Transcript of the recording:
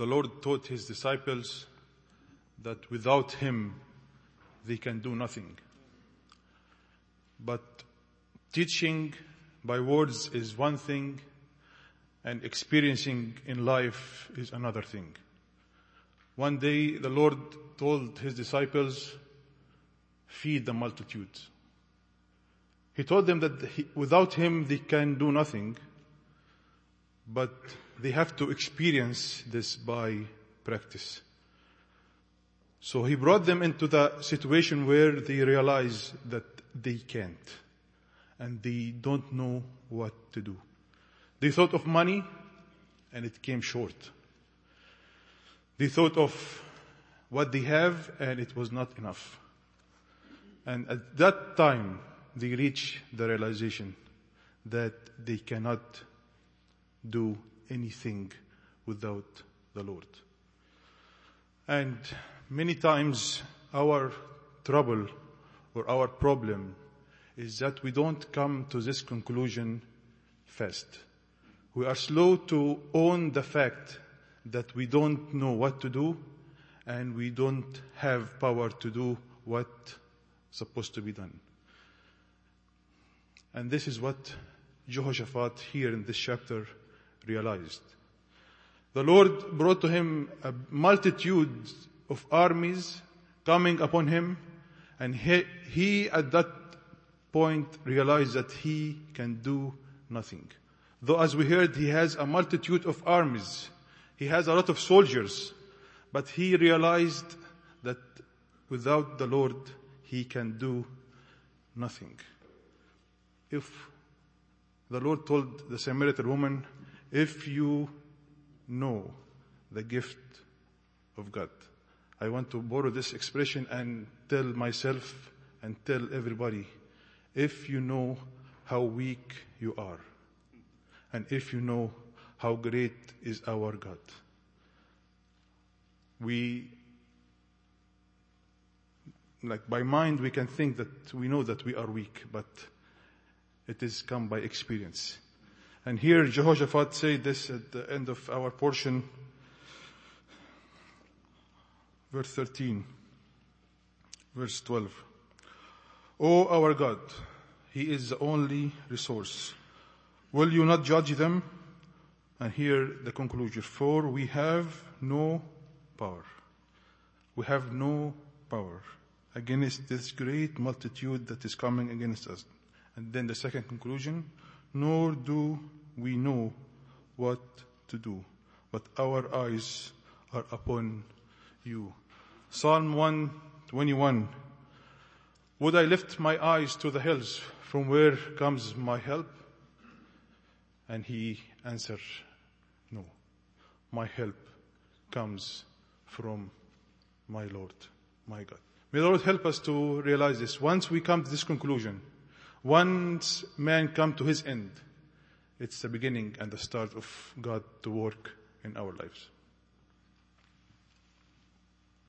the Lord taught his disciples that without him they can do nothing. But teaching by words is one thing, and experiencing in life is another thing. One day the Lord told his disciples, feed the multitudes. He told them that without him they can do nothing, but they have to experience this by practice. So he brought them into the situation where they realize that they can't and they don't know what to do. They thought of money and it came short. They thought of what they have and it was not enough. And at that time they reach the realization that they cannot do anything without the Lord. And many times our trouble or our problem is that we don't come to this conclusion fast. We are slow to own the fact that we don't know what to do and we don't have power to do what's supposed to be done. And this is what Jehoshaphat here in this chapter realized. The Lord brought to him a multitude of armies coming upon him, and he at that point realized that he can do nothing. Though as we heard, he has a multitude of armies. He has a lot of soldiers, but he realized that without the Lord, he can do nothing. If the Lord told the Samaritan woman, if you know the gift of God. I want to borrow this expression and tell myself and tell everybody, if you know how weak you are, and if you know how great is our God. By mind, we can think that we know that we are weak, but it is come by experience. And here Jehoshaphat said this at the end of our portion, verse 13, verse 12. O our God, He is the only resource. Will you not judge them? And here the conclusion, for we have no power. We have no power against this great multitude that is coming against us. And then the second conclusion, nor do we know what to do, but our eyes are upon you. Psalm 121, would I lift my eyes to the hills, from where comes my help? And he answered, no, my help comes from my Lord, my God. May the Lord help us to realize this. Once we come to this conclusion, once man come to his end, it's the beginning and the start of God to work in our lives.